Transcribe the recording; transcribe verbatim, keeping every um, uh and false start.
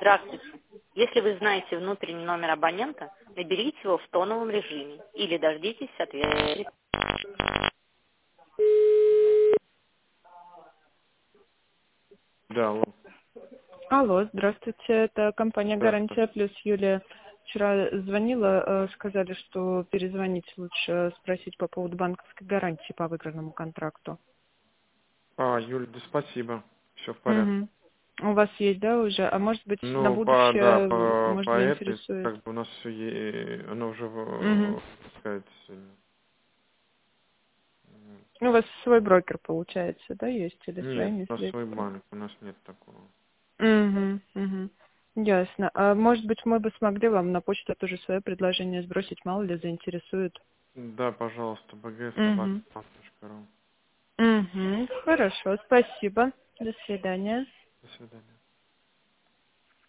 Здравствуйте. Если вы знаете внутренний номер абонента, наберите его в тоновом режиме или дождитесь ответа. Да, алло. Алло, здравствуйте, это компания Здравствуйте. «Гарантия Плюс». Юлия вчера звонила, э, сказали, что перезвонить лучше, спросить по поводу банковской гарантии по выигранному контракту. А, Юль, да спасибо. Все в порядке. Угу. У вас есть, да, уже? А может быть, на Ну, по, да, будущее, по, может, по этой, заинтересует? как бы у нас все, оно уже, Угу. в- так сказать, У вас свой брокер, получается, да, есть? Или нет, своими у нас свой средствами? банк, у нас нет такого. Угу, угу. Ясно. А может быть, мы бы смогли вам на почту тоже свое предложение сбросить, мало ли заинтересует? Да, пожалуйста, бг собака Угу. точка ру. Угу. Хорошо, спасибо. До свидания. До свидания.